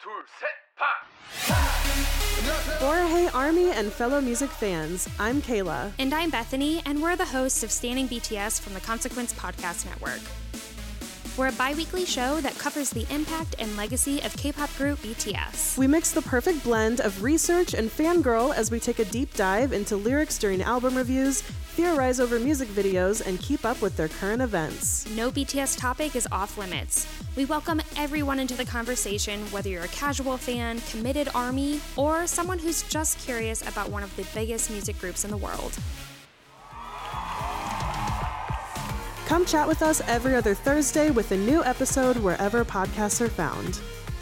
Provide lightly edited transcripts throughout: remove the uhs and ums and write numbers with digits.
둘, 셋, 파! Hey Army and fellow music fans, I'm Kayla. And I'm Bethany, and we're the hosts of Standing BTS from the Consequence Podcast Network. We're a bi-weekly show that covers the impact and legacy of K-pop group BTS. We mix the perfect blend of research and fangirl as we take a deep dive into lyrics during album reviews, theorize over music videos, and keep up with their current events. No BTS topic is off limits. We welcome everyone into the conversation, whether you're a casual fan, committed ARMY, or someone who's just curious about one of the biggest music groups in the world. Come chat with us every other Thursday with a new episode wherever podcasts are found.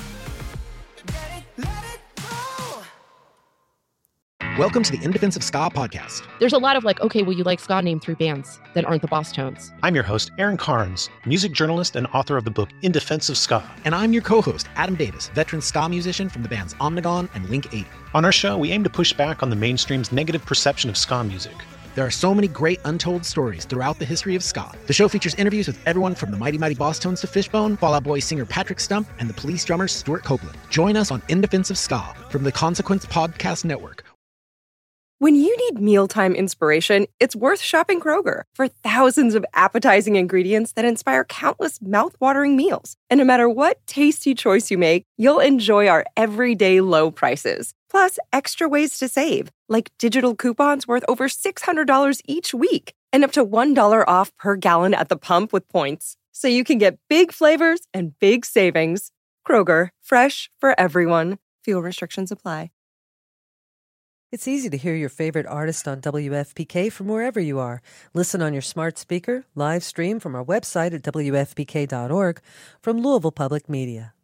Welcome to the In Defense of Ska podcast. There's a lot of you like ska, name 3 bands that aren't the Boss Tones. I'm your host, Aaron Carnes, music journalist and author of the book In Defense of Ska. And I'm your co-host, Adam Davis, veteran ska musician from the bands Omnigone and Link 80. On our show, we aim to push back on the mainstream's negative perception of ska music. There are so many great untold stories throughout the history of ska. The show features interviews with everyone from the Mighty Mighty Boss Tones to Fishbone, Fall Out Boy singer Patrick Stump, and the Police drummer Stuart Copeland. Join us on In Defense of Ska from the Consequence Podcast Network. When you need mealtime inspiration, it's worth shopping Kroger for thousands of appetizing ingredients that inspire countless mouth-watering meals. And no matter what tasty choice you make, you'll enjoy our everyday low prices. Plus, extra ways to save, like digital coupons worth over $600 each week and up to $1 off per gallon at the pump with points. So you can get big flavors and big savings. Kroger, fresh for everyone. Fuel restrictions apply. It's easy to hear your favorite artist on WFPK from wherever you are. Listen on your smart speaker, live stream from our website at WFPK.org, from Louisville Public Media.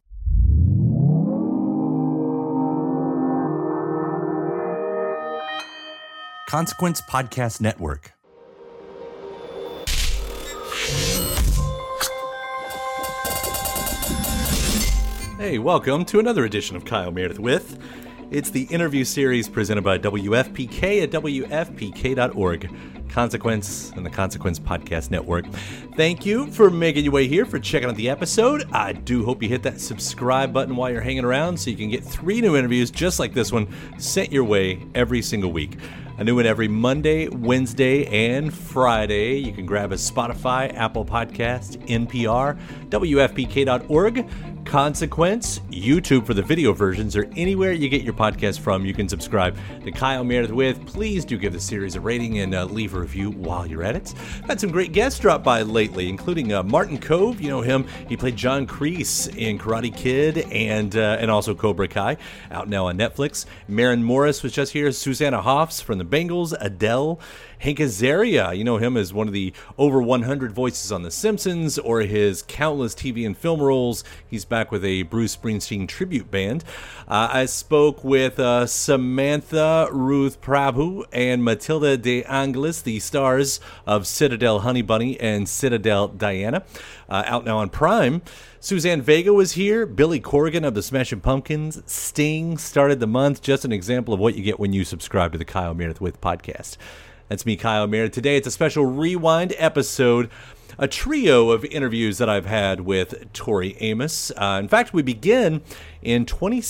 Consequence Podcast Network. Hey, welcome to another edition of Kyle Meredith With. It's the interview series presented by WFPK at WFPK.org. Consequence and the Consequence Podcast Network. Thank you for making your way here, for checking out the episode. I do hope you hit that subscribe button while you're hanging around so you can get 3 new interviews just like this one sent your way every single week. A new one every Monday, Wednesday, and Friday. You can grab a Spotify, Apple Podcast, NPR, WFPK.org, Consequence, YouTube for the video versions, or anywhere you get your podcast from, you can subscribe to Kyle Meredith With. Please do give the series a rating and leave a review while you're at it. Had some great guests drop by lately, including Martin Kove. You know him. He played John Kreese in Karate Kid and also Cobra Kai, out now on Netflix. Maren Morris was just here. Susanna Hoffs from the Bengals. Adele. Hank Azaria, you know him as one of the over 100 voices on The Simpsons or his countless TV and film roles. He's back with a Bruce Springsteen tribute band. I spoke with Samantha Ruth Prabhu and Matilda de Angelis, the stars of Citadel Honey Bunny and Citadel Diana, out now on Prime. Suzanne Vega was here. Billy Corgan of the Smashing Pumpkins. Sting started the month. Just an example of what you get when you subscribe to the Kyle Meredith With podcast. That's me, Kyle Meredith. Today, it's a special rewind episode, a trio of interviews that I've had with Tori Amos. In fact, we begin in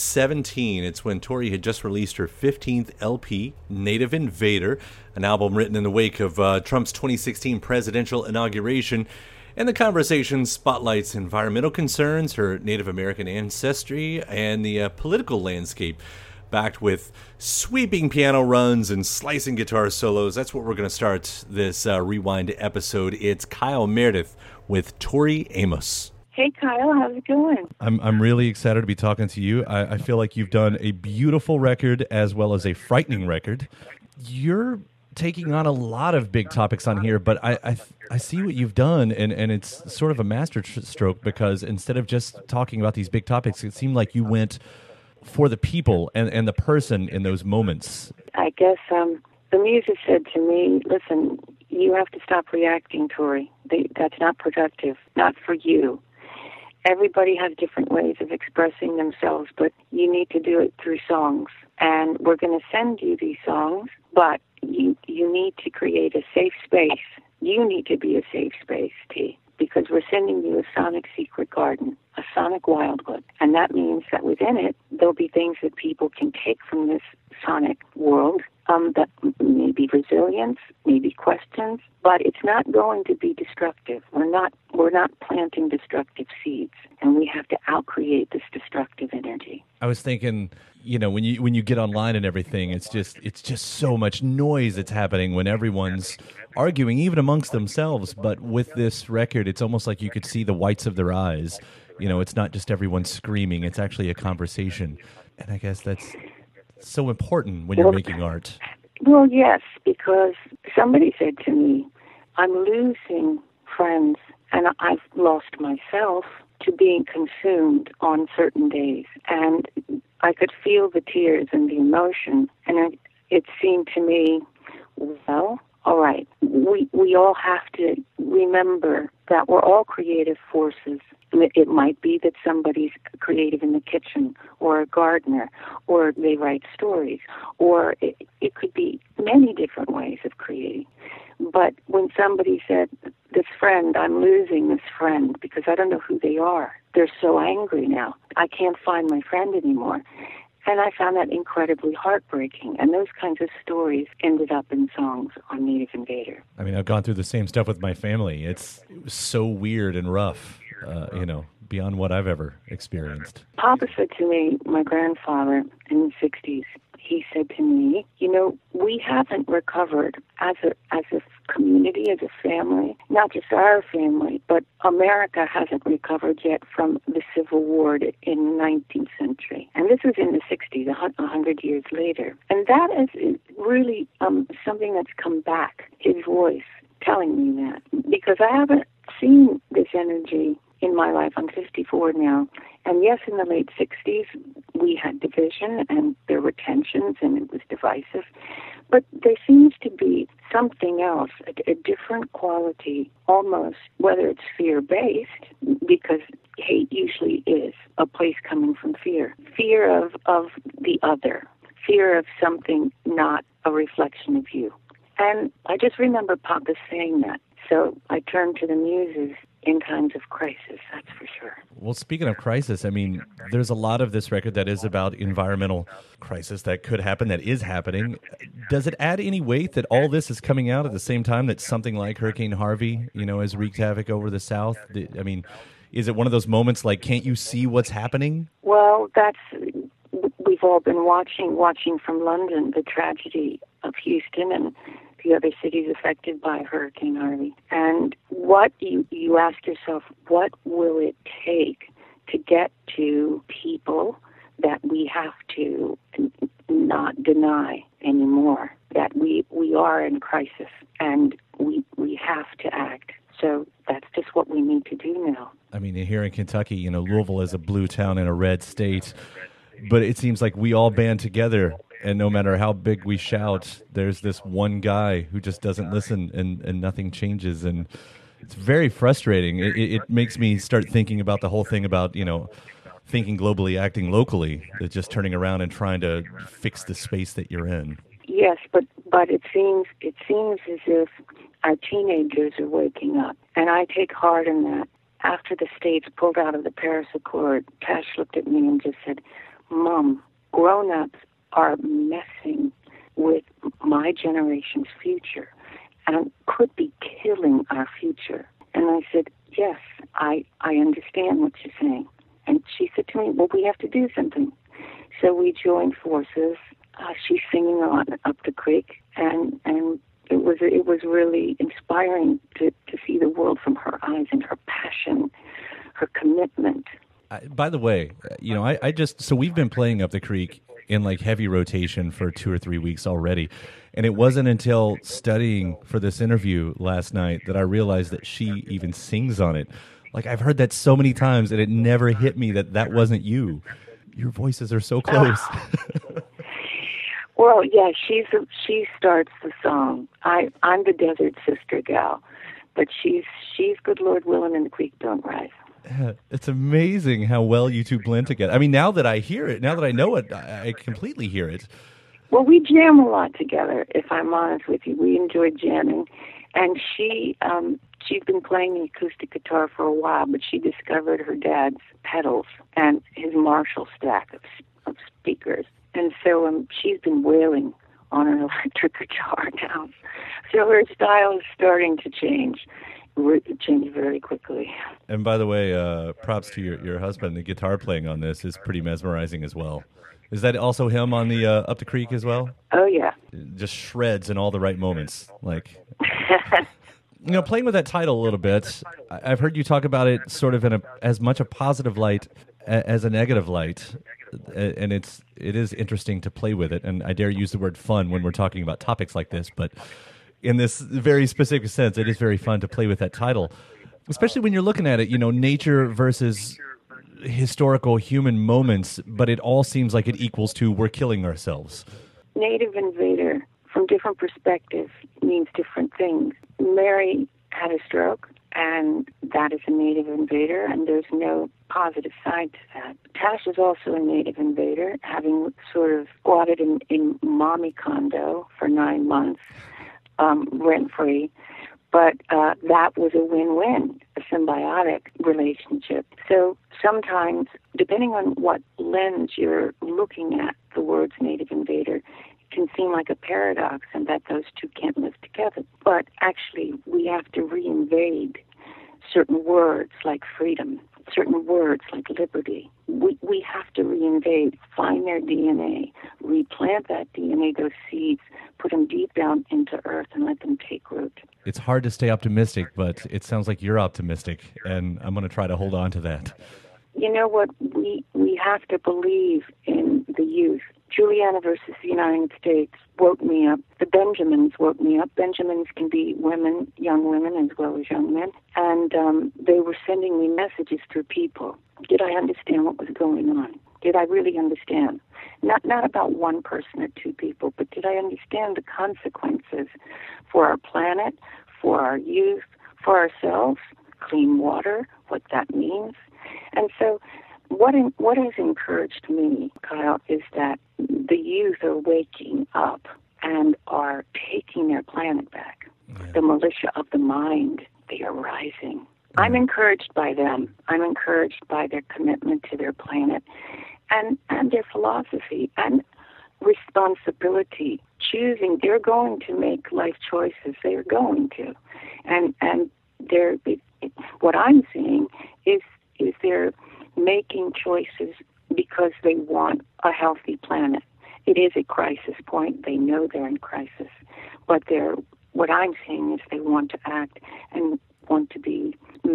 2017. It's when Tori had just released her 15th LP, Native Invader, an album written in the wake of Trump's 2016 presidential inauguration. And the conversation spotlights environmental concerns, her Native American ancestry, and the political landscape, backed with sweeping piano runs and slicing guitar solos. That's what we're going to start this rewind episode. It's Kyle Meredith with Tori Amos. Hey, Kyle, how's it going? I'm really excited to be talking to you. I feel like you've done a beautiful record as well as a frightening record. You're taking on a lot of big topics on here, but I see what you've done, and it's sort of a master stroke, because instead of just talking about these big topics, it seemed like you went for the people and the person in those moments. I guess the music said to me, listen, you have to stop reacting, Tori. That's not productive, not for you. Everybody has different ways of expressing themselves, but you need to do it through songs. And we're going to send you these songs, but you need to create a safe space. You need to be a safe space, T. because we're sending you a sonic secret garden, a sonic wildwood. And that means that within it, there'll be things that people can take from this sonic world, that may be resilience, maybe questions, but it's not going to be destructive. We're not planting destructive seeds, and we have to outcreate this destructive energy. I was thinking, when you get online and everything, it's just so much noise that's happening when everyone's arguing, even amongst themselves. But with this record, it's almost like you could see the whites of their eyes. It's not just everyone screaming; it's actually a conversation, and I guess that's so important when you're making art. Well, yes, because somebody said to me, I'm losing friends and I've lost myself to being consumed on certain days. And I could feel the tears and the emotion. And it seemed to me, well, all right, we all have to remember that we're all creative forces. It might be that somebody's creative in the kitchen, or a gardener, or they write stories, or it could be many different ways of creating. But when somebody said, this friend, I'm losing this friend because I don't know who they are. They're so angry now. I can't find my friend anymore. And I found that incredibly heartbreaking. And those kinds of stories ended up in songs on Native Invader. I mean, I've gone through the same stuff with my family. It was so weird and rough. Beyond what I've ever experienced. Papa said to me, my grandfather in the 60s, he said to me, we haven't recovered as a community, as a family, not just our family, but America hasn't recovered yet from the Civil War in the 19th century. And this is in the 60s, 100 years later. And that is really something that's come back, his voice telling me that. Because I haven't seen this energy in my life. I'm 54 now. And yes, in the late 60s, we had division and there were tensions and it was divisive. But there seems to be something else, a different quality, almost, whether it's fear-based, because hate usually is a place coming from fear. Fear of the other. Fear of something not a reflection of you. And I just remember Papa saying that. So I turned to the muses in times of crisis, that's for sure. Well, speaking of crisis, I mean, there's a lot of this record that is about environmental crisis that could happen, that is happening. Does it add any weight that all this is coming out at the same time that something like Hurricane Harvey, has wreaked havoc over the South? I mean, is it one of those moments like, can't you see what's happening? Well, we've all been watching from London, the tragedy of Houston and the other cities affected by Hurricane Harvey. And what you ask yourself, what will it take to get to people that we have to not deny anymore, that we are in crisis and we have to act. So that's just what we need to do now. I mean, here in Kentucky, Louisville is a blue town in a red state, but it seems like we all band together. And no matter how big we shout, there's this one guy who just doesn't listen and nothing changes. And it's very frustrating. It makes me start thinking about the whole thing about, thinking globally, acting locally. It's just turning around and trying to fix the space that you're in. Yes, but it seems as if our teenagers are waking up. And I take heart in that. After the states pulled out of the Paris Accord, Tash looked at me and just said, Mom, grown-ups are messing with my generation's future and could be killing our future. And I said, yes, I understand what you're saying. And she said to me, well, we have to do something. So we joined forces. She's singing on Up the Creek, and it was really inspiring to see the world from her eyes and her passion, her commitment. By the way, so we've been playing Up the Creek in like heavy rotation for 2 or 3 weeks already. And it wasn't until studying for this interview last night that I realized that she even sings on it. Like, I've heard that so many times and it never hit me that wasn't you. Your voices are so close. Well, yeah, she starts the song. I'm the desert sister gal, but she's good Lord willing and the creek don't rise. It's amazing how well you two blend together. I mean, now that I hear it, now that I know it, I completely hear it. Well, we jam a lot together, if I'm honest with you. We enjoy jamming. And she She'd been playing the acoustic guitar for a while, but she discovered her dad's pedals and his Marshall stack of speakers. And so she's been wailing on an electric guitar now. So her style is starting to change very quickly. And by the way, props to your husband. The guitar playing on this is pretty mesmerizing as well. Is that also him on the Up the Creek as well? Oh, yeah. Just shreds in all the right moments. Like, playing with that title a little bit, I've heard you talk about it sort of in as much a positive light as a negative light. And it is interesting to play with it. And I dare use the word fun when we're talking about topics like this, but in this very specific sense, it is very fun to play with that title, especially when you're looking at it, nature versus historical human moments, but it all seems like it equals to we're killing ourselves. Native invader, from different perspectives, means different things. Mary had a stroke, and that is a native invader, and there's no positive side to that. Tash is also a native invader, having sort of squatted in mommy condo for 9 months, rent-free. But that was a win-win, a symbiotic relationship. So sometimes, depending on what lens you're looking at the words native invader, it can seem like a paradox and that those two can't live together. But actually, we have to reinvade certain words like freedom, certain words like liberty. We have to reinvade, find their DNA, replant that DNA, those seeds, put them deep down into earth and let them take root. It's hard to stay optimistic, but it sounds like you're optimistic, and I'm going to try to hold on to that. You know what? We have to believe in the youth. Juliana versus the United States woke me up. The Benjamins woke me up. Benjamins can be women, young women, as well as young men. And they were sending me messages through people. Did I understand what was going on? Did I really understand? Not about one person or two people, but did I understand the consequences for our planet, for our youth, for ourselves, clean water, what that means? And so what has encouraged me, Kyle, is that the youth are waking up and are taking their planet back. Yeah. The militia of the mind, they are rising. I'm encouraged by them. I'm encouraged by their commitment to their planet and their philosophy and responsibility, choosing. They're going to make life choices. They are going to. And what I'm seeing is they're making choices because they want a healthy planet. It is a crisis point. They know they're in crisis. But what I'm seeing is they want to act and want to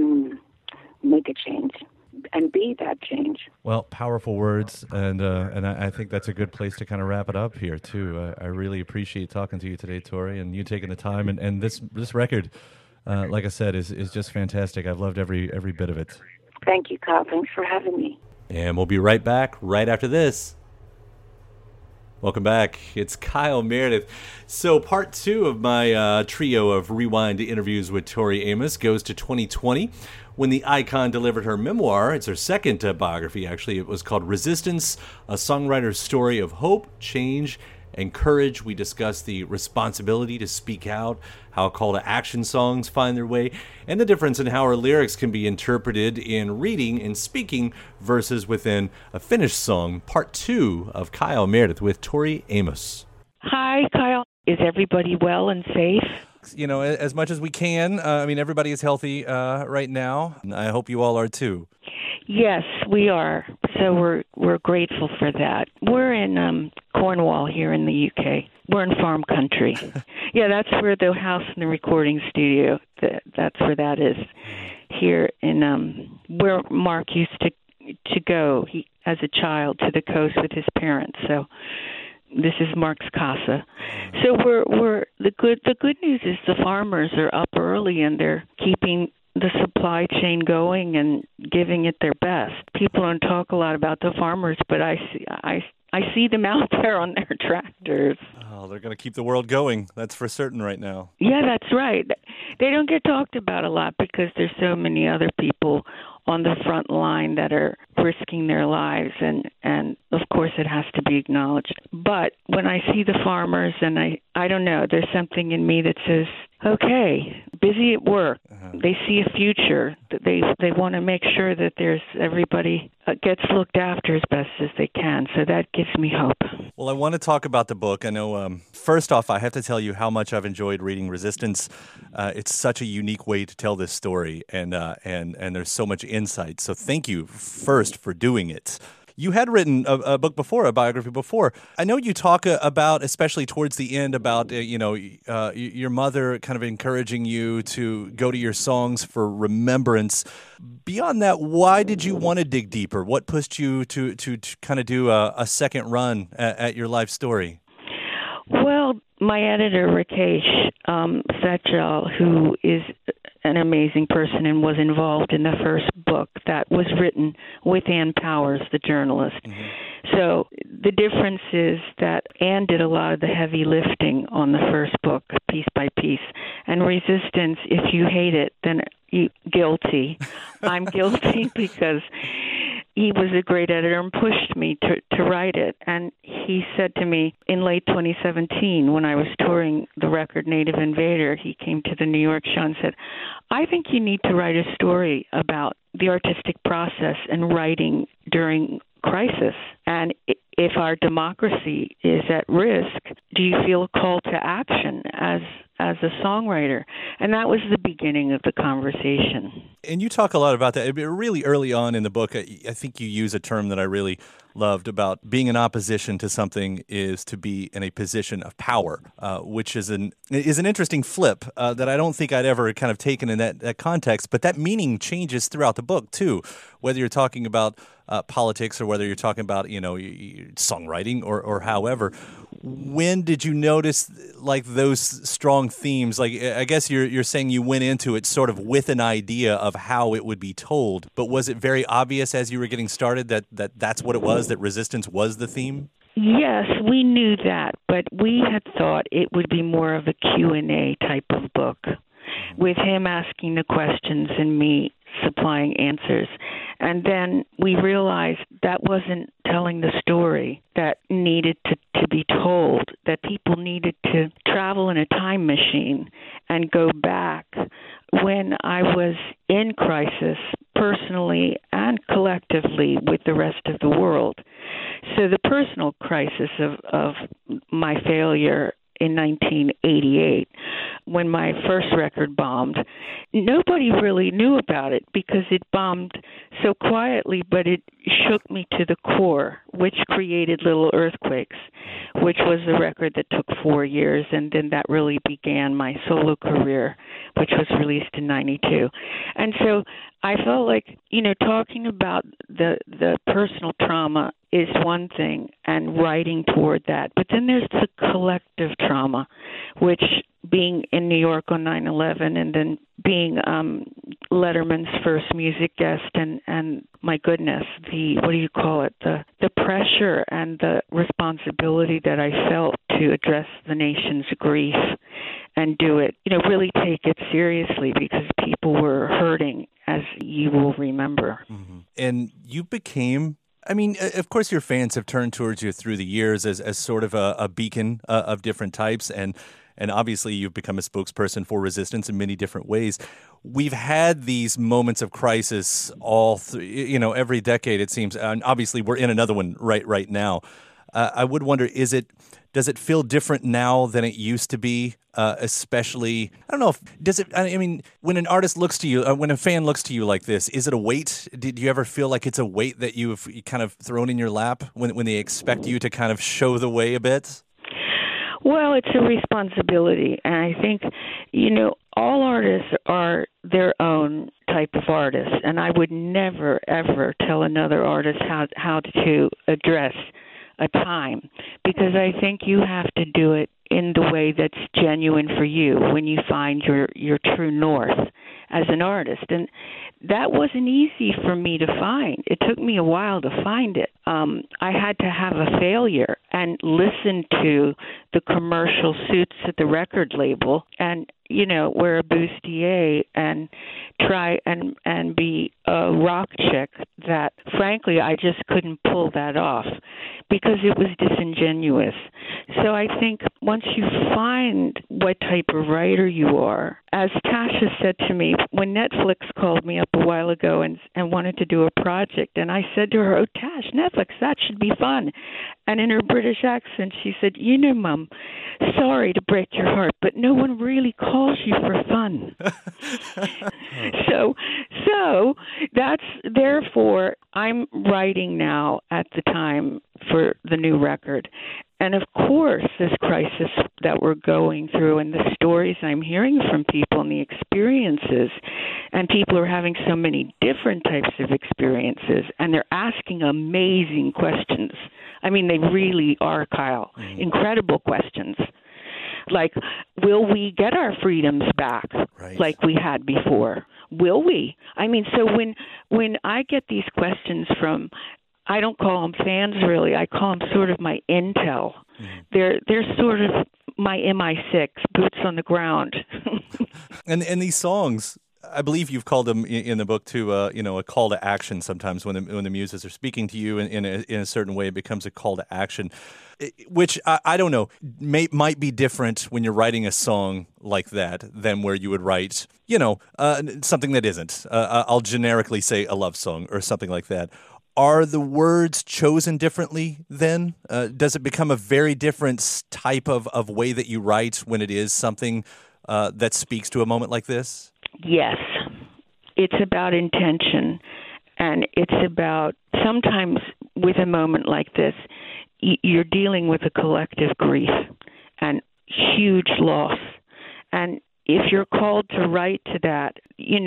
make a change and be that change. Well, powerful words, and I think that's a good place to kind of wrap it up here, too. I really appreciate talking to you today, Tori, and you taking the time. And this record, like I said, is just fantastic. I've loved every bit of it. Thank you, Kyle. Thanks for having me. And we'll be right back right after this. Welcome back. It's Kyle Meredith. So part 2 of my trio of Rewind interviews with Tori Amos goes to 2020 when the icon delivered her memoir. It's her second biography, actually. It was called Resistance, a songwriter's story of hope, change, and courage. We discussed the responsibility to speak out, how call to action songs find their way, and the difference in how our lyrics can be interpreted in reading and speaking versus within a finished song. Part 2 of Kyle Meredith with Tori Amos. Hi, Kyle. Is everybody well and safe? As much as we can. Everybody is healthy right now. I hope you all are too. Yes, we are. So we're grateful for that. We're in Cornwall here in the UK. We're in farm country. Yeah, that's where the house and the recording studio, that's where that is. Here in where Mark used to go as a child to the coast with his parents. So this is Mark's casa. So we're the good news is the farmers are up early and they're keeping the supply chain going and giving it their best. People don't talk a lot about the farmers, but I see them out there on their tractors. Oh, they're going to keep the world going. That's for certain right now. Yeah, that's right. They don't get talked about a lot because there's so many other people on the front line that are risking their lives, and of course it has to be acknowledged. But when I see the farmers, and I don't know, there's something in me that says, okay, busy at work, they see a future. That they want to make sure that there's everybody gets looked after as best as they can. So that gives me hope. Well, I want to talk about the book. I know, first off, I have to tell you how much I've enjoyed reading Resistance. It's such a unique way to tell this story, and there's so much insight. So thank you first for doing it. You had written a book before, a biography before. I know you talk about, especially towards the end, about your mother kind of encouraging you to go to your songs for remembrance. Beyond that, why did you want to dig deeper? What pushed you to kind of do a second run at your life story? Well, my editor, Rakesh Satchal, who is an amazing person and was involved in the first book that was written with Ann Powers, the journalist. Mm-hmm. So the difference is that Ann did a lot of the heavy lifting on the first book, piece by piece. And Resistance, if you hate it, then guilty. I'm guilty because he was a great editor and pushed me to write it. And he said to me in late 2017, when I was touring the record Native Invader, he came to the New York show and said, I think you need to write a story about the artistic process and writing during crisis. And if our democracy is at risk, do you feel a call to action as a songwriter? And that was the beginning of the conversation. And you talk a lot about that. Really early on in the book, I think you use a term that I really loved about being in opposition to something is to be in a position of power, which is an interesting flip that I don't think I'd ever kind of taken in that context. But that meaning changes throughout the book, too, whether you're talking about politics or whether you're talking about, songwriting or however. When did you notice like those strong themes? Like, I guess you're saying you went into it sort of with an idea of how it would be told, but was it very obvious as you were getting started that's what it was, that Resistance was the theme? Yes, we knew that, but we had thought it would be more of a Q&A type of book, with him asking the questions and me supplying answers. And then we realized that wasn't telling the story that needed to be told, that people needed to travel in a time machine and go back when I was in crisis, personally and collectively with the rest of the world. So the personal crisis of my failure in 1988, when my first record bombed, nobody really knew about it because it bombed so quietly, but it shook me to the core, which created Little Earthquakes, which was the record that took 4 years, and then that really began my solo career, which was released in 92. And so I felt like, talking about the personal trauma is one thing and writing toward that. But then there's the collective trauma, which being in New York on 9/11 and then being Letterman's first music guest and my goodness, the pressure and the responsibility that I felt to address the nation's grief and do it, really take it seriously because people were hurting, as you will remember. Mm-hmm. And you became, of course your fans have turned towards you through the years as sort of a beacon of different types, and obviously you've become a spokesperson for Resistance in many different ways. We've had these moments of crisis all every decade, it seems, and obviously we're in another one right now. I would wonder, does it feel different now than it used to be? Especially, I don't know, when an artist looks to you, when a fan looks to you like this, is it a weight? Did you ever feel like it's a weight that you've kind of thrown in your lap when they expect you to kind of show the way a bit? Well, it's a responsibility, and I think, all artists are their own type of artist, and I would never, ever tell another artist how to address a time, because I think you have to do it in the way that's genuine for you when you find your true north as an artist. And that wasn't easy for me to find. It took me a while to find it. I had to have a failure and listen to the commercial suits at the record label and, wear a bustier and try and be a rock chick that, frankly, I just couldn't pull that off because it was disingenuous. So I think once you find what type of writer you are, as Tasha said to me, when Netflix called me up a while ago and wanted to do a project, and I said to her, "Oh, Tash, Netflix, that should be fun." And in her British accent, she said, "You know, Mom, sorry to break your heart, but no one really calls you for fun." So therefore, I'm writing now at the time for the new record. And of course, this crisis that we're going through and the stories I'm hearing from people and the experiences, and people are having so many different types of experiences, and they're asking amazing questions. I mean, they really are, Kyle, incredible questions. Like, will we get our freedoms back like we had before? Will we? I mean, so when I get these questions from, I don't call them fans really, I call them sort of my intel. They're sort of my MI6, boots on the ground. And these songs, I believe you've called them in the book to a call to action. Sometimes when the muses are speaking to you in a certain way, it becomes a call to action, which I don't know, might be different when you're writing a song like that than where you would write something that isn't. I'll generically say a love song or something like that. Are the words chosen differently then? Does it become a very different type of way that you write when it is something that speaks to a moment like this? Yes. It's about intention, and it's about, sometimes with a moment like this, you're dealing with a collective grief and huge loss. And if you're called to write to that,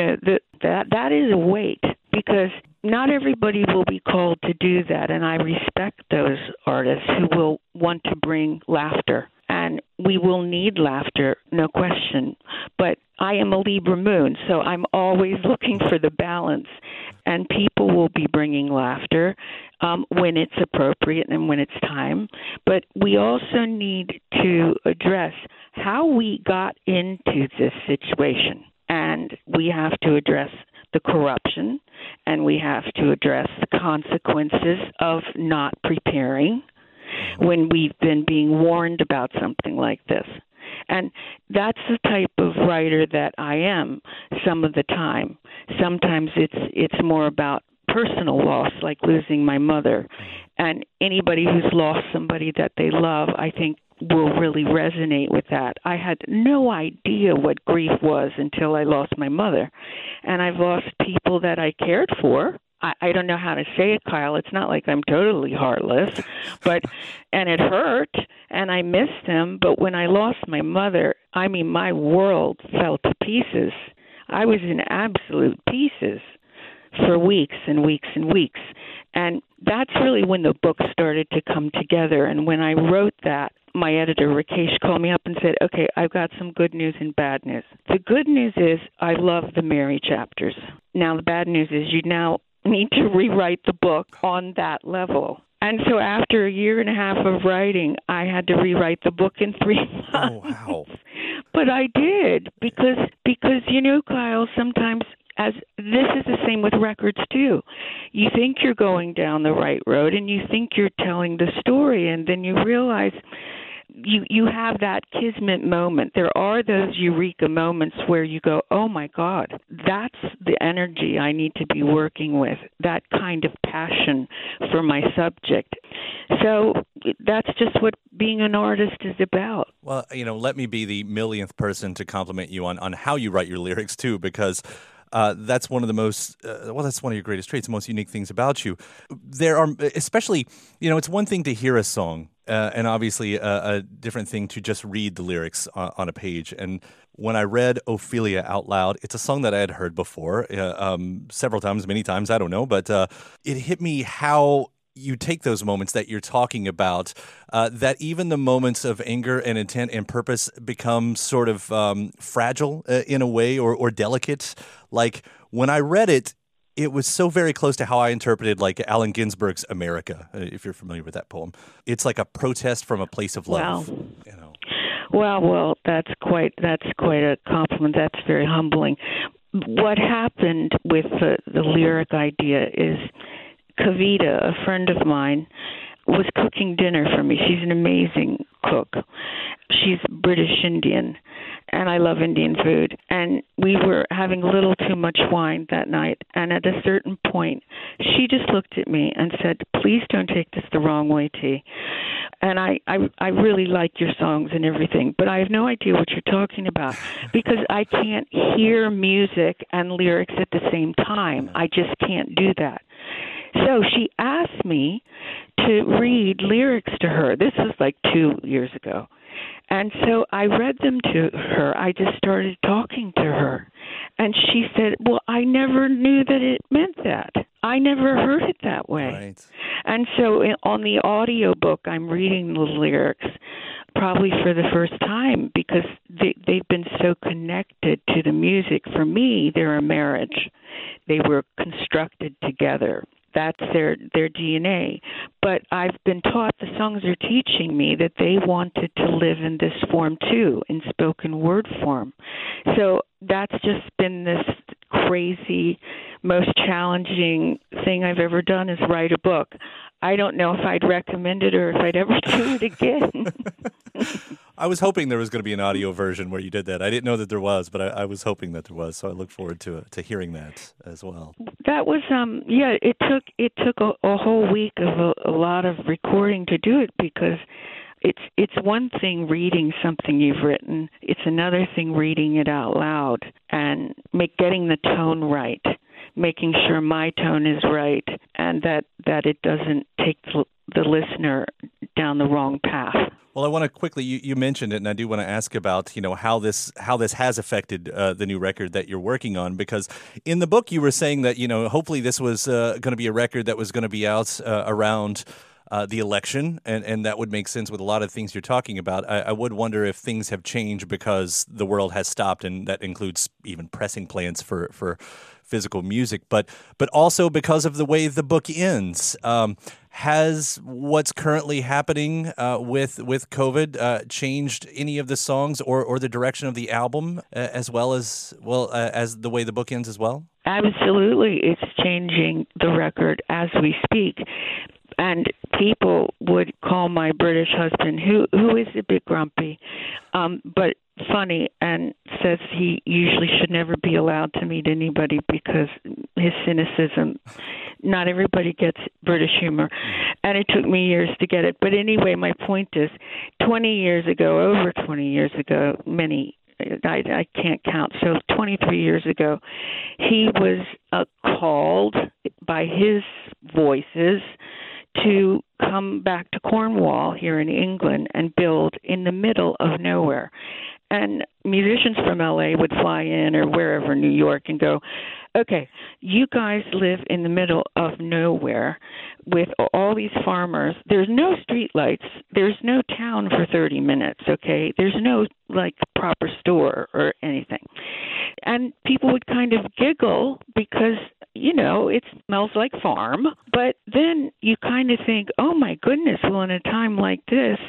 that is a weight, because not everybody will be called to do that, and I respect those artists who will want to bring laughter. And we will need laughter, no question. But I am a Libra moon, so I'm always looking for the balance. And people will be bringing laughter when it's appropriate and when it's time. But we also need to address how we got into this situation. And we have to address the corruption, and we have to address the consequences of not preparing when we've been being warned about something like this. And that's the type of writer that I am some of the time. Sometimes it's more about personal loss, like losing my mother. And anybody who's lost somebody that they love, I think, will really resonate with that. I had no idea what grief was until I lost my mother. And I've lost people that I cared for. I don't know how to say it, Kyle. It's not like I'm totally heartless, and it hurt, and I missed them. But when I lost my mother, I mean, my world fell to pieces. I was in absolute pieces for weeks and weeks and weeks. And that's really when the book started to come together. And when I wrote that, my editor, Rakesh, called me up and said, "Okay, I've got some good news and bad news. The good news is I love the Mary chapters. Now, the bad news is you now need to rewrite the book on that level." And so after a year and a half of writing, I had to rewrite the book in 3 months. Oh, wow. But I did, because Kyle, sometimes, as this is the same with records too, you think you're going down the right road and you think you're telling the story, and then you realize you have that kismet moment. There are those eureka moments where you go, oh my God, that's the energy I need to be working with, that kind of passion for my subject. So that's just what being an artist is about. Well, let me be the millionth person to compliment you on how you write your lyrics too, because that's one of the most, that's one of your greatest traits, the most unique things about you. There are, especially, it's one thing to hear a song, and obviously a different thing to just read the lyrics on a page. And when I read Ophelia out loud, it's a song that I had heard before, several times, many times, I don't know, but it hit me how you take those moments that you're talking about, that even the moments of anger and intent and purpose become sort of fragile in a way, or delicate. Like when I read it, it was so very close to how I interpreted like Allen Ginsberg's America, if you're familiar with that poem. It's like a protest from a place of love. Wow. Well, that's quite a compliment. That's very humbling. What happened with the lyric idea is Kavita, a friend of mine, was cooking dinner for me. She's an amazing cook. she's British Indian, and I love Indian food. And we were having a little too much wine that night, and at a certain point, she just looked at me and said, "Please don't take this the wrong way, T. And I really like your songs and everything, but I have no idea what you're talking about because I can't hear music and lyrics at the same time. I just can't do that." So she asked me to read lyrics to her. This was like 2 years ago. And so I read them to her. I just started talking to her. And she said, "Well, I never knew that it meant that. I never heard it that way." Right. And so on the audio book, I'm reading the lyrics probably for the first time because they've been so connected to the music. For me, they're a marriage. They were constructed together. That's their DNA. But I've been taught, the songs are teaching me that they wanted to live in this form too, in spoken word form. So that's just been this crazy, most challenging thing I've ever done is write a book. I don't know if I'd recommend it or if I'd ever do it again. I was hoping there was going to be an audio version where you did that. I didn't know that there was, but I was hoping that there was. So I look forward to hearing that as well. That was it took a whole week of a lot of recording to do it because it's one thing reading something you've written. It's another thing reading it out loud and getting the tone right, making sure my tone is right and that it doesn't take the listener down the wrong path. Well, I want to quickly, you mentioned it, and I do want to ask about, how this has affected the new record that you're working on, because in the book you were saying that, hopefully this was going to be a record that was going to be out around the election, and that would make sense with a lot of things you're talking about. I would wonder if things have changed because the world has stopped, and that includes even pressing plants for physical music, but also because of the way the book ends. Has what's currently happening with COVID changed any of the songs or the direction of the album as well as the way the book ends as well? Absolutely. It's changing the record as we speak. And people would call my British husband, who is a bit grumpy, but funny, and says he usually should never be allowed to meet anybody because his cynicism. Not everybody gets British humor, and it took me years to get it. But anyway, my point is, over 20 years ago, I can't count, so 23 years ago, he was called by his voices to come back to Cornwall here in England and build in the middle of nowhere. And musicians from LA would fly in or wherever, New York, and go, "Okay, you guys live in the middle of nowhere with all these farmers. There's no street lights. There's no town for 30 minutes, okay? There's no, proper store or anything." And people would kind of giggle because, it smells like farm. But then you kind of think, oh, my goodness, well, in a time like this,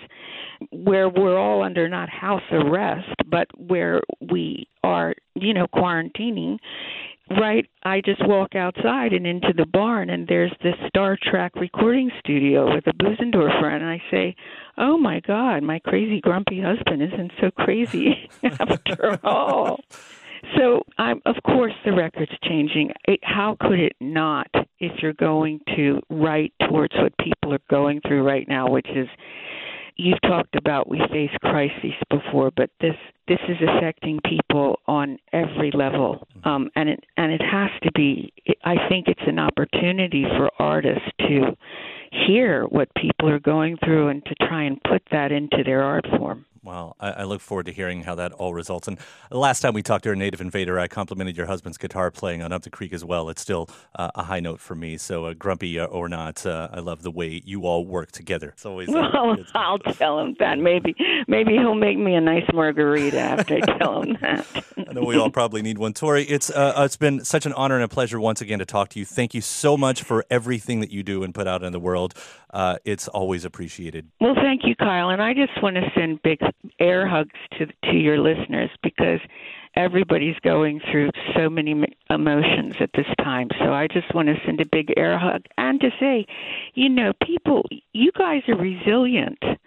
where we're all under not house arrest, but where we are, quarantining, right? I just walk outside and into the barn, and there's this Star Trek recording studio with a Bösendorfer, and I say, oh, my God, my crazy, grumpy husband isn't so crazy after all. So, of course, the record's changing. How could it not if you're going to write towards what people are going through right now, which is, you've talked about we face crises before, but this is affecting people on every level, and it has to be. I think it's an opportunity for artists to hear what people are going through and to try and put that into their art form. Well, I look forward to hearing how that all results. And the last time we talked to a Native Invader, I complimented your husband's guitar playing on Up the Creek as well. It's still a high note for me. So grumpy or not, I love the way you all work together. It's always. I'll tell him that. Maybe he'll make me a nice margarita after I tell him that. I know we all probably need one. Tori, it's been such an honor and a pleasure once again to talk to you. Thank you so much for everything that you do and put out in the world. It's always appreciated. Well, thank you, Kyle. And I just want to send big air hugs to your listeners because everybody's going through so many emotions at this time. So I just want to send a big air hug and to say, people, you guys are resilient.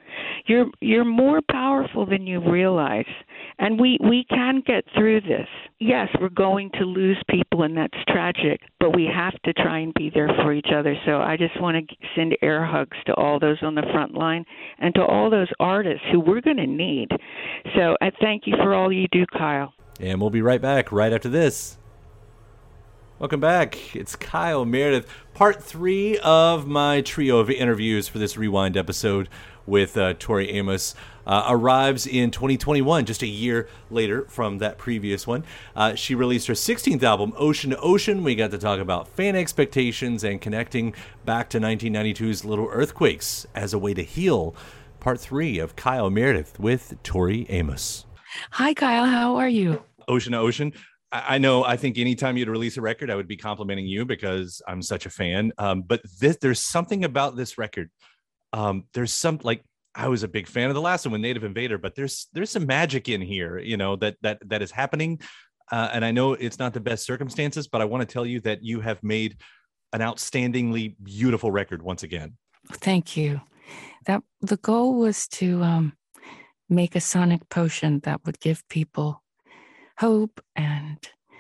you're more powerful than you realize. And we can get through this. Yes, we're going to lose people, and that's tragic, but we have to try and be there for each other. So I just want to send air hugs to all those on the front line and to all those artists who we're going to need. So I thank you for all you do, Kyle. And we'll be right back right after this. Welcome back. It's Kyle Meredith, part 3 of my trio of interviews for this Rewind episode with Tori Amos. Arrives in 2021, just a year later from that previous one. She released her 16th album, Ocean to Ocean. We got to talk about fan expectations and connecting back to 1992's Little Earthquakes as a way to heal. Part 3 of Kyle Meredith with Tori Amos. Hi, Kyle. How are you? Ocean to Ocean. I think anytime you'd release a record, I would be complimenting you because I'm such a fan. But there's something about this record. There's some, like, I was a big fan of the last one, Native Invader, but there's some magic in here, that is happening. And I know it's not the best circumstances, but I want to tell you that you have made an outstandingly beautiful record once again. Thank you. That the goal was to make a sonic potion that would give people hope and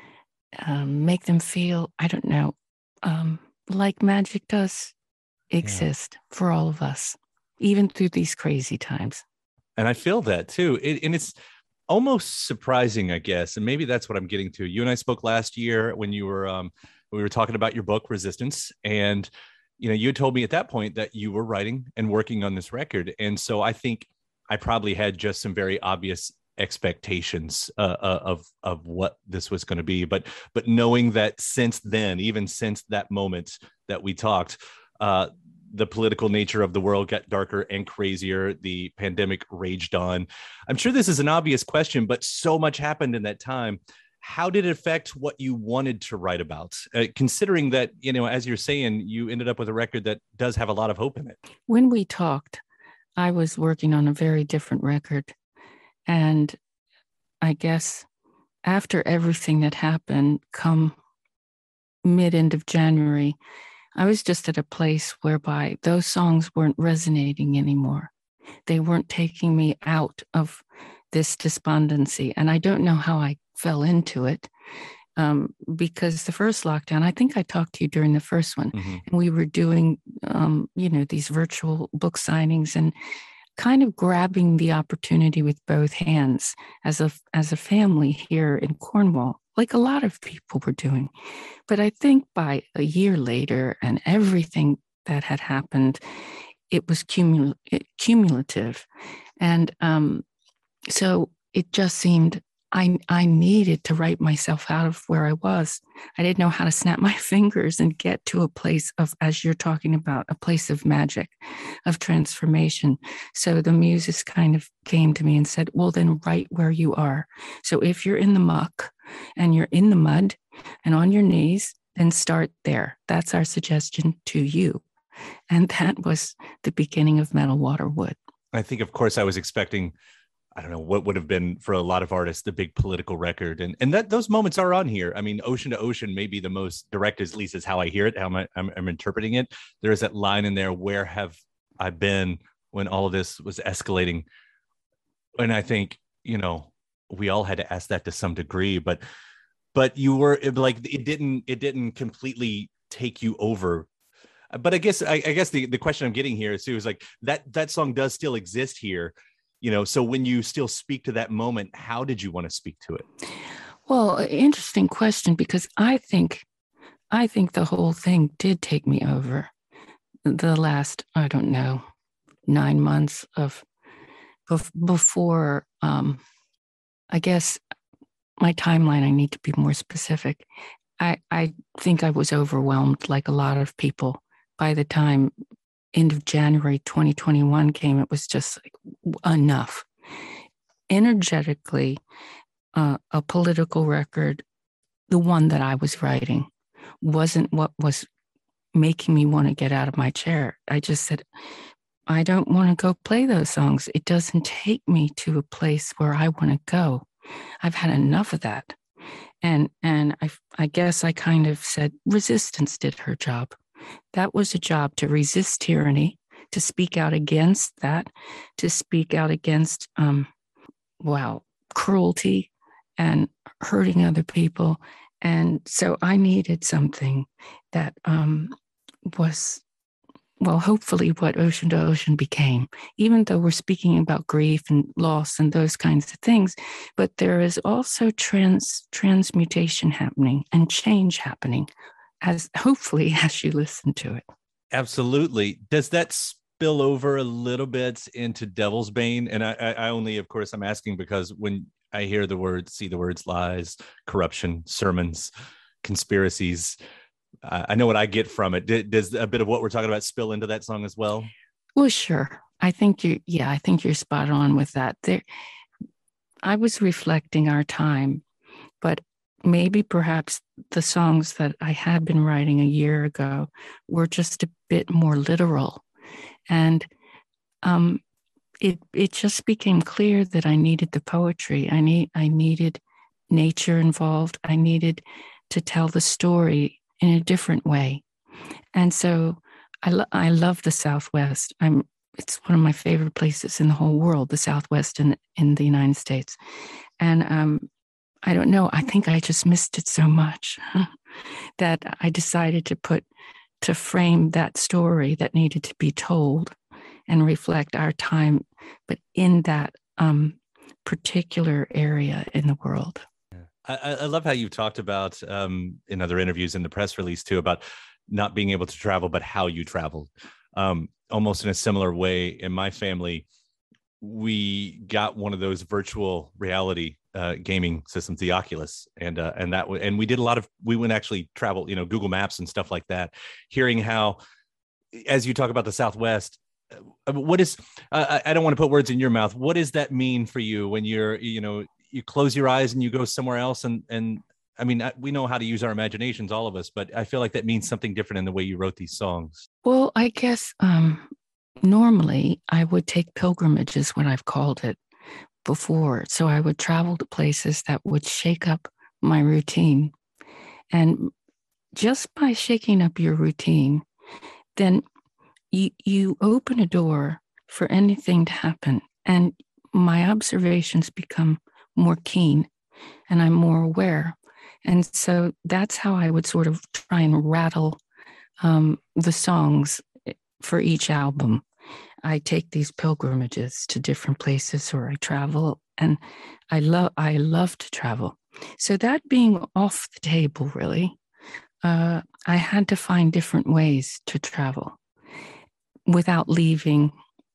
make them feel, I don't know, like magic does exist for all of us, even through these crazy times. And I feel that too. And it's almost surprising, I guess. And maybe that's what I'm getting to. You and I spoke last year when you were, we were talking about your book, Resistance. And, you had told me at that point that you were writing and working on this record. And so I think I probably had just some very obvious expectations of what this was going to be. But knowing that since then, even since that moment that we talked, the political nature of the world got darker and crazier. The pandemic raged on. I'm sure this is an obvious question, but so much happened in that time. How did it affect what you wanted to write about? Considering that, as you're saying, you ended up with a record that does have a lot of hope in it. When we talked, I was working on a very different record. And I guess after everything that happened, come mid-end of January, I was just at a place whereby those songs weren't resonating anymore. They weren't taking me out of this despondency. And I don't know how I fell into it because the first lockdown, I think I talked to you during the first one, and we were doing, these virtual book signings and kind of grabbing the opportunity with both hands as a family here in Cornwall, like a lot of people were doing. But I think by a year later and everything that had happened, it was cumulative. And so it just seemed I needed to write myself out of where I was. I didn't know how to snap my fingers and get to a place of, as you're talking about, a place of magic, of transformation. So the muses kind of came to me and said, well, then write where you are. So if you're in the muck and you're in the mud and on your knees, then start there. That's our suggestion to you. And that was the beginning of Metal Water Wood. I think, of course, I was expecting, I don't know, what would have been for a lot of artists, the big political record. And that those moments are on here. I mean, Ocean to Ocean may be the most direct, at least is how I hear it, how I'm interpreting it. There is that line in there, where have I been when all of this was escalating? And I think, we all had to ask that to some degree, but you were like, it didn't completely take you over. But I guess the question I'm getting here is like that song does still exist here. So when you still speak to that moment, how did you want to speak to it? Well, interesting question, because I think the whole thing did take me over. The last, 9 months of before, I guess my timeline, I need to be more specific. I think I was overwhelmed like a lot of people. By the time end of January 2021 came, it was just like enough. Energetically, a political record, the one that I was writing, wasn't what was making me want to get out of my chair. I just said, I don't want to go play those songs. It doesn't take me to a place where I want to go. I've had enough of that. And I guess I kind of said Resistance did her job. That was a job to resist tyranny, to speak out against that, to speak out against, cruelty and hurting other people. And so I needed something that was, hopefully what Ocean to Ocean became, even though we're speaking about grief and loss and those kinds of things. But there is also transmutation happening and change happening as you listen to it. Absolutely. Does that spill over a little bit into Devil's Bane? And I only, of course, I'm asking because when I hear see the words lies, corruption, sermons, conspiracies, I know what I get from it. Does a bit of what we're talking about spill into that song as well? Well, sure. I think you're spot on with that. I was reflecting our time, but maybe perhaps the songs that I had been writing a year ago were just a bit more literal. And it just became clear that I needed the poetry. I needed nature involved. I needed to tell the story in a different way. And so I love the Southwest. It's one of my favorite places in the whole world, the Southwest in the United States. And I don't know, I think I just missed it so much that I decided to frame that story that needed to be told and reflect our time, but in that particular area in the world. I love how you've talked about in other interviews in the press release too, about not being able to travel, but how you traveled. Almost in a similar way, in my family, we got one of those virtual reality gaming systems, the Oculus, and we did we went actually travel, Google Maps and stuff like that. Hearing how, as you talk about the Southwest, what is I don't want to put words in your mouth. What does that mean for you when you're, you close your eyes and you go somewhere else? And I mean, we know how to use our imaginations, all of us, but I feel like that means something different in the way you wrote these songs. Well, I guess normally I would take pilgrimages, what I've called it before. So I would travel to places that would shake up my routine. And just by shaking up your routine, then you open a door for anything to happen. And my observations become more keen and I'm more aware. And so that's how I would sort of try and rattle the songs for each album. I take these pilgrimages to different places, or I travel, and I love to travel. So that being off the table, really, I had to find different ways to travel without leaving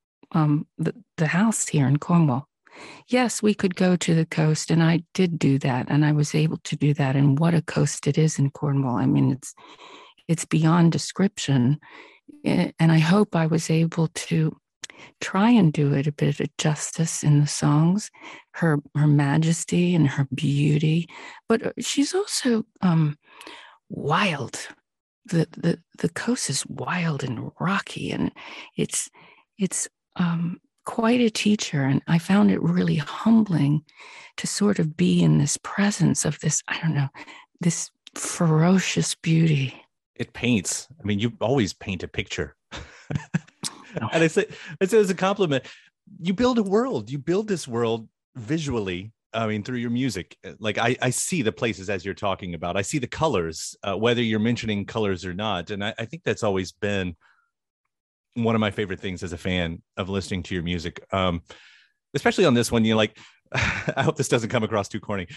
the house here in Cornwall. Yes, we could go to the coast, and I did do that, and I was able to do that. And what a coast it is in Cornwall! I mean, it's beyond description. And I hope I was able to try and do it a bit of justice in the songs, her majesty and her beauty. But she's also wild. The coast is wild and rocky, and it's quite a teacher. And I found it really humbling to sort of be in this presence of this, I don't know, this ferocious beauty. It paints. I mean, you always paint a picture. And I say as a compliment, you build a world. You build this world visually, I mean, through your music. Like I see the places as you're talking about. I see the colors, whether you're mentioning colors or not. And I think that's always been one of my favorite things as a fan of listening to your music. Especially on this one, I hope this doesn't come across too corny.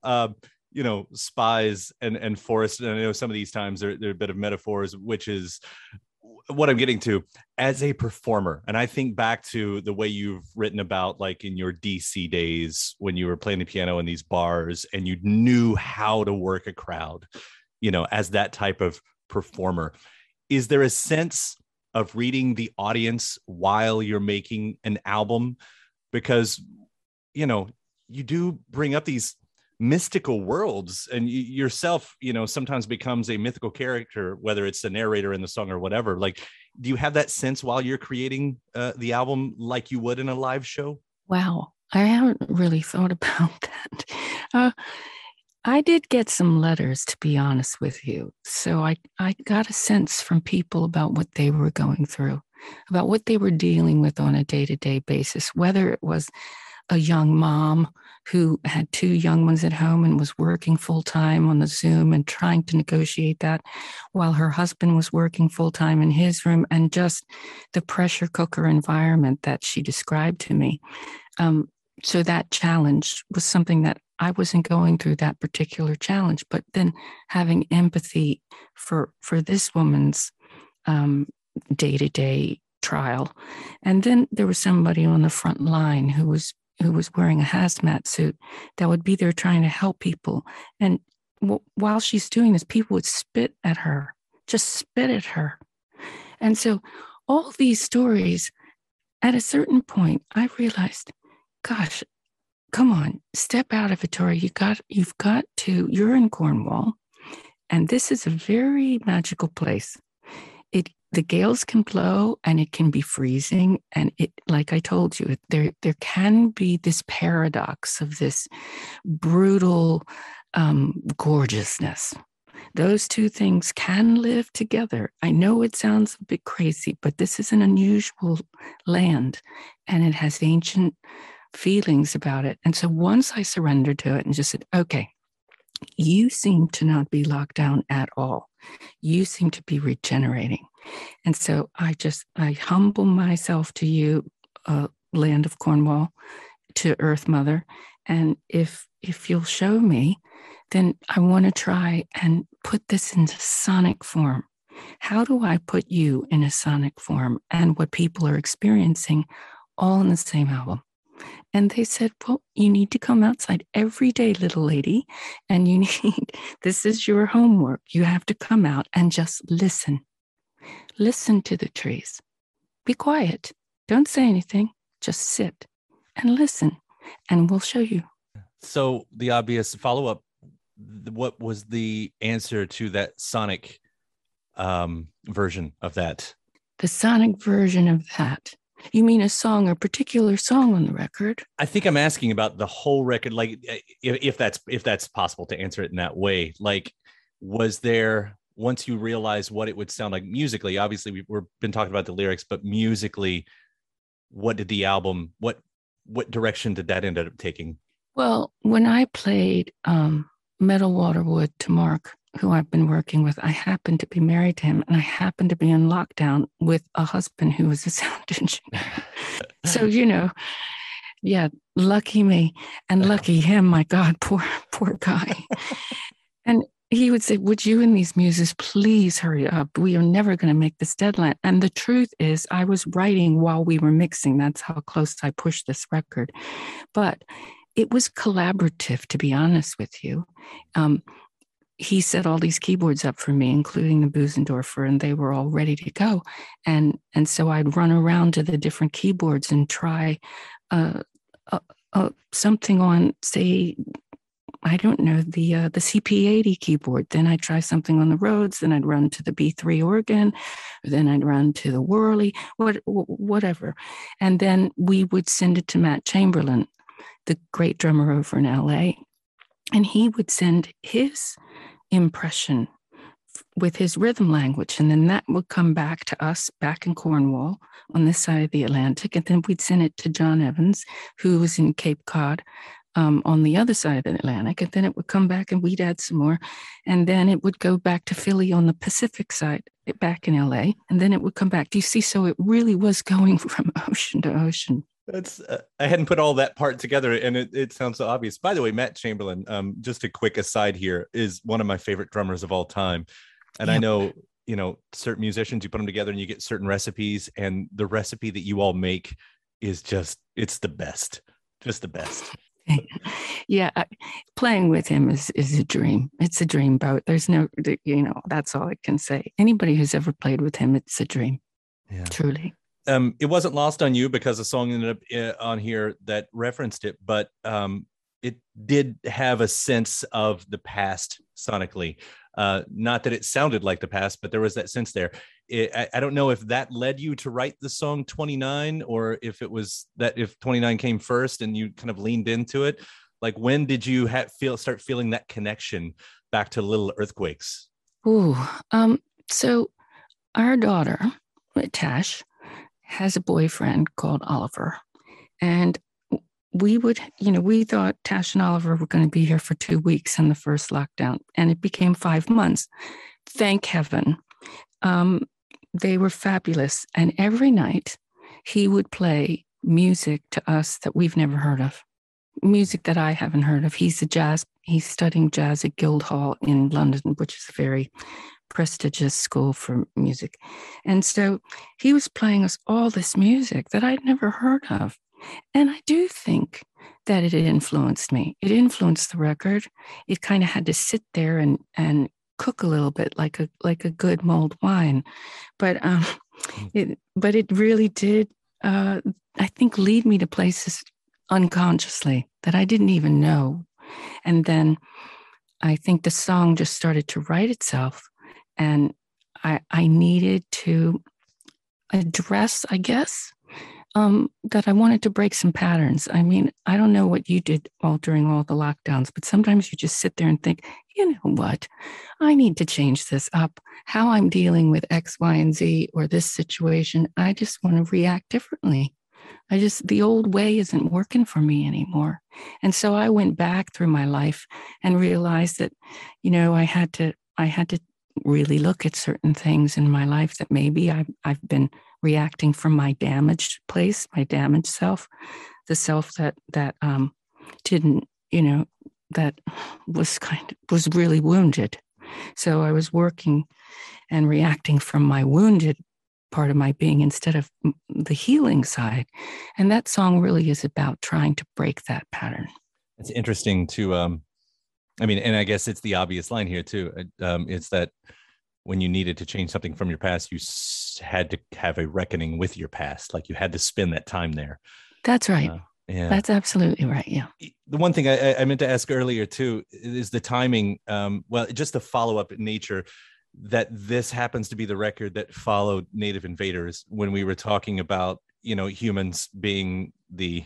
Spies and forests. And I know some of these times they're a bit of metaphors, which is what I'm getting to as a performer. And I think back to the way you've written about, like in your DC days when you were playing the piano in these bars and you knew how to work a crowd, as that type of performer. Is there a sense of reading the audience while you're making an album? Because, you do bring up these mystical worlds, and yourself, sometimes becomes a mythical character, whether it's the narrator in the song or whatever. Like, do you have that sense while you're creating the album like you would in a live show? Wow, I haven't really thought about that. I did get some letters, to be honest with you. So I got a sense from people about what they were going through. about what they were dealing with on a day-to-day basis, whether it was a young mom who had 2 young ones at home and was working full-time on the Zoom and trying to negotiate that while her husband was working full-time in his room, and just the pressure cooker environment that she described to me. So that challenge was something that I wasn't going through, that particular challenge, but then having empathy for this woman's day-to-day trial. And then there was somebody on the front line who was wearing a hazmat suit that would be there trying to help people. And while she's doing this, people would spit at her, just spit at her. And so all these stories, at a certain point, I realized, gosh, come on, step out of it, Tori. You've got to, you're in Cornwall, and this is a very magical place. The gales can blow and it can be freezing. And it, like I told you, there can be this paradox of this brutal gorgeousness. Those two things can live together. I know it sounds a bit crazy, but this is an unusual land and it has ancient feelings about it. And so once I surrendered to it and just said, okay, you seem to not be locked down at all. You seem to be regenerating. And so I humble myself to you, land of Cornwall, to Earth Mother. And if you'll show me, then I want to try and put this into sonic form. How do I put you in a sonic form and what people are experiencing all in the same album? And they said, well, you need to come outside every day, little lady. And this is your homework. You have to come out and just listen. Listen to the trees. Be quiet. Don't say anything. Just sit and listen, and we'll show you. So the obvious follow-up, what was the answer to that sonic version of that? The sonic version of that. You mean a song, a particular song on the record? I think I'm asking about the whole record, like if that's possible to answer it in that way. Like, was there, once you realize what it would sound like musically, obviously we've been talking about the lyrics, but musically, what did the album, what direction did that end up taking? Well, when I played Metal Waterwood to Mark, who I've been working with, I happened to be married to him, and I happened to be in lockdown with a husband who was a sound engineer. So, yeah, lucky me and lucky him. My God, poor guy. And he would say, would you and these muses please hurry up? We are never going to make this deadline. And the truth is, I was writing while we were mixing. That's how close I pushed this record. But it was collaborative, to be honest with you. He set all these keyboards up for me, including the Bösendorfer, and they were all ready to go. And so I'd run around to the different keyboards and try something on, say, I don't know, the CP80 keyboard. Then I'd try something on the Rhodes. Then I'd run to the B3 organ. Then I'd run to the Worley, whatever. And then we would send it to Matt Chamberlain, the great drummer over in LA. And he would send his impression with his rhythm language. And then that would come back to us back in Cornwall on this side of the Atlantic. And then we'd send it to John Evans, who was in Cape Cod on the other side of the Atlantic. And then it would come back and we'd add some more. And then it would go back to Philly on the Pacific side, back in LA. And then it would come back. Do you see? So it really was going from ocean to ocean. That's I hadn't put all that part together, and it sounds so obvious. By the way, Matt Chamberlain, just a quick aside here, is one of my favorite drummers of all time. And I know, certain musicians, you put them together and you get certain recipes, and the recipe that you all make is it's the best, just the best. Yeah, playing with him is a dream. It's a dream boat. There's no, that's all I can say. Anybody who's ever played with him, it's a dream. Yeah, truly. It wasn't lost on you because a song ended up on here that referenced it, but it did have a sense of the past sonically. Not that it sounded like the past, but there was that sense there. I don't know if that led you to write the song 29, or if it was that if 29 came first and you kind of leaned into it. Like, when did you start feeling that connection back to Little Earthquakes? So our daughter, Tash, has a boyfriend called Oliver. And we thought Tash and Oliver were going to be here for 2 weeks in the first lockdown, and it became 5 months. Thank heaven. They were fabulous. And every night he would play music to us that we've never heard of, music that I haven't heard of. He's studying jazz at Guildhall in London, which is a very prestigious school for music. And so he was playing us all this music that I'd never heard of. And I do think that it influenced me. It influenced the record. It kind of had to sit there and cook a little bit like a good mulled wine. But it really did, I think, lead me to places unconsciously that I didn't even know. And then I think the song just started to write itself. And I needed to address, I guess, that I wanted to break some patterns. I mean, I don't know what you did during all the lockdowns, but sometimes you just sit there and think, you know what, I need to change this up. How I'm dealing with X, Y, and Z or this situation, I just want to react differently. The old way isn't working for me anymore. And so I went back through my life and realized that, I had to really look at certain things in my life that maybe I've been reacting from my damaged place, my damaged self, the self that didn't, that was really wounded. So I was working and reacting from my wounded part of my being instead of the healing side. And that song really is about trying to break that pattern. It's interesting to, and I guess it's the obvious line here too. It's that when you needed to change something from your past, you had to have a reckoning with your past. Like you had to spend that time there. That's right. Yeah. That's absolutely right. Yeah. The one thing I meant to ask earlier too is the timing. Just the follow-up nature that this happens to be the record that followed Native Invaders when we were talking about, humans being the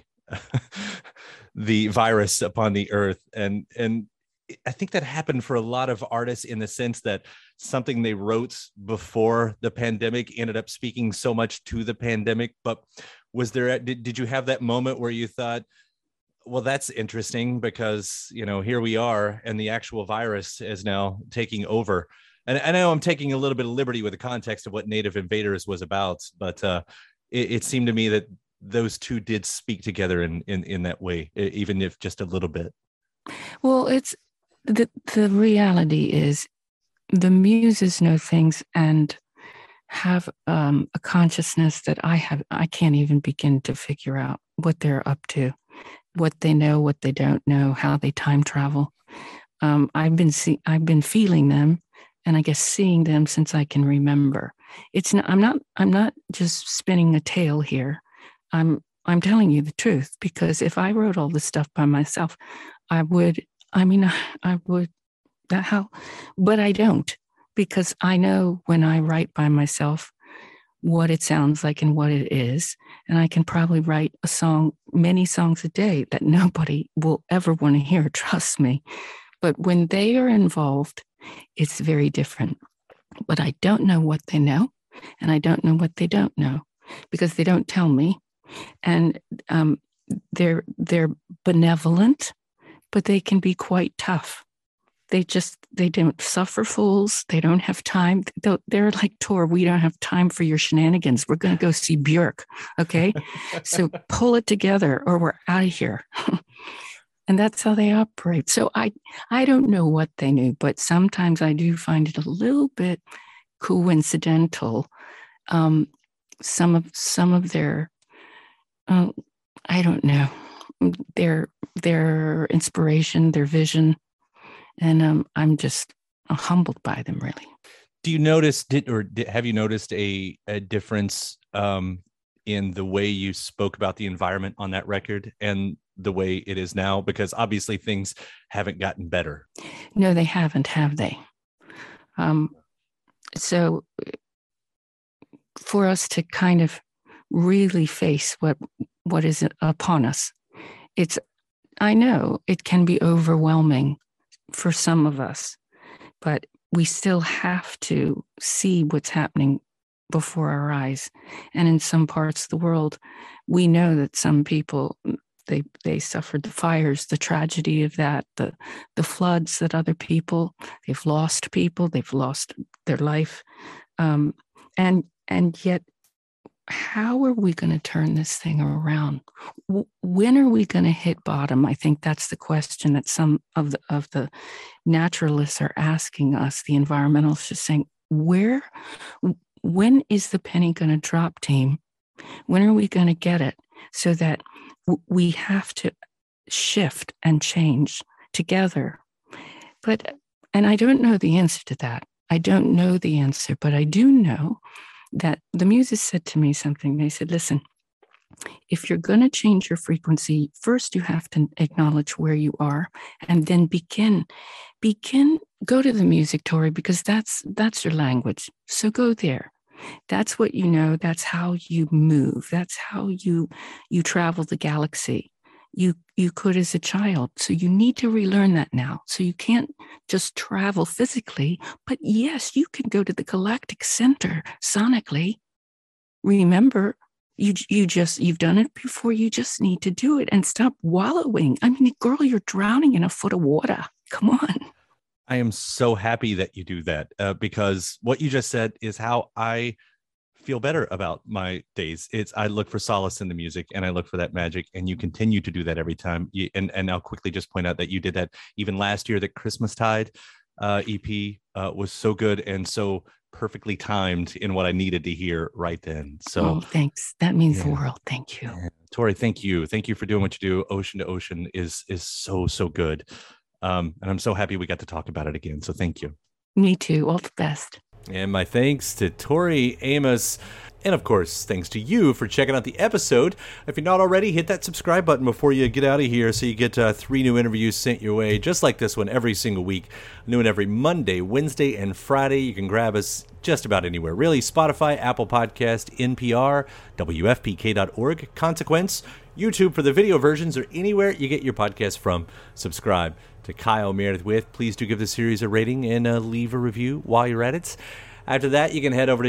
the virus upon the earth. And I think that happened for a lot of artists in the sense that something they wrote before the pandemic ended up speaking so much to the pandemic. But did you have that moment where you thought, well, that's interesting because, here we are and the actual virus is now taking over? And I know I'm taking a little bit of liberty with the context of what Native Invaders was about, but it seemed to me that those two did speak together in that way, even if just a little bit. Well, it's the reality is the muses know things and have a consciousness that I can't even begin to figure out what they're up to, what they know, what they don't know, how they time travel. I've been feeling them, and I guess seeing them since I can remember. I'm not just spinning a tale here. I'm telling you the truth, because if I wrote all this stuff by myself, I would, but I don't, because I know when I write by myself what it sounds like and what it is. And I can probably write many songs a day that nobody will ever want to hear, trust me. But when they are involved, it's very different. But I don't know what they know, and I don't know what they don't know, because they don't tell me. And they're benevolent, but they can be quite tough. They don't suffer fools. They don't have time. They're like Tor. We don't have time for your shenanigans. We're going to go see Björk. Okay. So pull it together or we're out of here. And that's how they operate. So I don't know what they knew, but sometimes I do find it a little bit coincidental. Some of their, I don't know, their inspiration, their vision. And I'm just humbled by them, really. Do you notice, have you noticed a difference in the way you spoke about the environment on that record and the way it is now? Because obviously things haven't gotten better. No, they haven't, have they? So for us to kind of really face what is upon us, I know it can be overwhelming for some of us, but we still have to see what's happening before our eyes. And in some parts of the world, we know that some people, they suffered the fires, the tragedy of that, the floods that other people, they've lost their life. And yet, how are we going to turn this thing around? When are we going to hit bottom? I think that's the question that some of the naturalists are asking us, the environmentalists are saying, when is the penny going to drop, team? When are we going to get it? So that we have to shift and change together. And I don't know the answer to that. I don't know the answer, but I do know that the Muses said to me something. They said, listen, if you're going to change your frequency, first you have to acknowledge where you are, and then go to the music, Tori, because that's your language. So go there. That's what you know. That's how you move. That's how you travel the galaxy. You could as a child. So you need to relearn that now. So you can't just travel physically, but yes, you can go to the galactic center sonically. Remember, you've done it before. You just need to do it and stop wallowing. I mean, girl, you're drowning in a foot of water. Come on. I am so happy that you do that because what you just said is how I feel better about my days. I look for solace in the music and I look for that magic, and you continue to do that every time. And I'll quickly just point out that you did that even last year. The Christmastide EP was so good and so perfectly timed in what I needed to hear right then. So thanks. That means the world. Thank you. Yeah. Tori, thank you. Thank you for doing what you do. Ocean to Ocean is so good. And I'm so happy we got to talk about it again. So thank you. Me too. All the best. And my thanks to Tori Amos. And of course, thanks to you for checking out the episode. If you're not already, hit that subscribe button before you get out of here so you get 3 new interviews sent your way, just like this one every single week. New one every Monday, Wednesday, and Friday. You can grab us just about anywhere, really. Spotify, Apple Podcast, NPR, WFPK.org, Consequence, YouTube for the video versions, or anywhere you get your podcast from. Subscribe to Kyle Meredith With. Please do give the series a rating and leave a review while you're at it. After that, you can head over to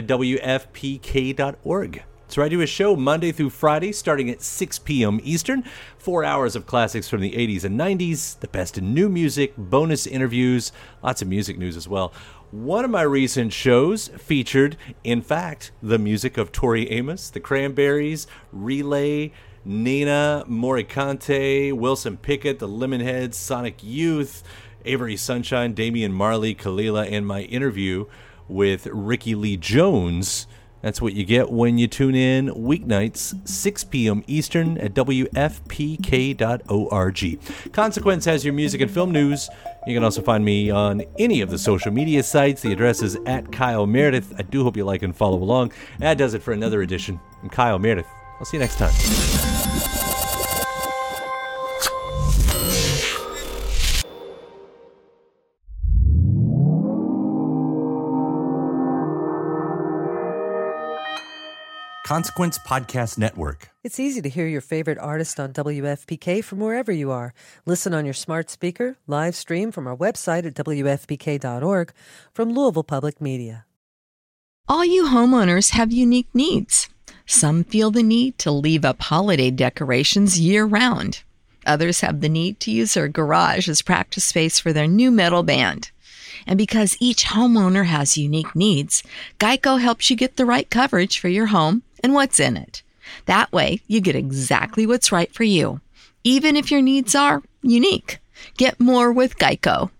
WFPK.org. So I do a show Monday through Friday starting at 6 p.m. Eastern. 4 hours of classics from the 80s and 90s, the best in new music, bonus interviews, lots of music news as well. One of my recent shows featured, in fact, the music of Tori Amos, the Cranberries, Relay, Nina, Morricone, Wilson Pickett, the Lemonheads, Sonic Youth, Avery Sunshine, Damian Marley, Kalila, and my interview with Ricky Lee Jones. That's what you get when you tune in weeknights, 6 p.m. Eastern at WFPK.org. Consequence has your music and film news. You can also find me on any of the social media sites. The address is at Kyle Meredith. I do hope you like and follow along. That does it for another edition. I'm Kyle Meredith. I'll see you next time. Consequence Podcast Network. It's easy to hear your favorite artist on WFPK from wherever you are. Listen on your smart speaker, live stream from our website at WFPK.org, from Louisville Public Media. All you homeowners have unique needs. Some feel the need to leave up holiday decorations year-round. Others have the need to use their garage as practice space for their new metal band. And because each homeowner has unique needs, Geico helps you get the right coverage for your home and what's in it. That way, you get exactly what's right for you, even if your needs are unique. Get more with Geico.